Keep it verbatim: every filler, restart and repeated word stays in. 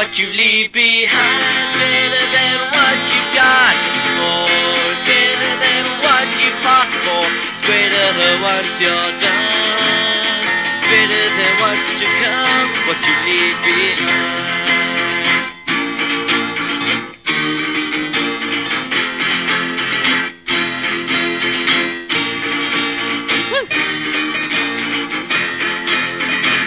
What you leave behind's greater than what you got for. It's greater than what you fought for. It's greater than once you're done. It's greater than what's to come. What you leave behind.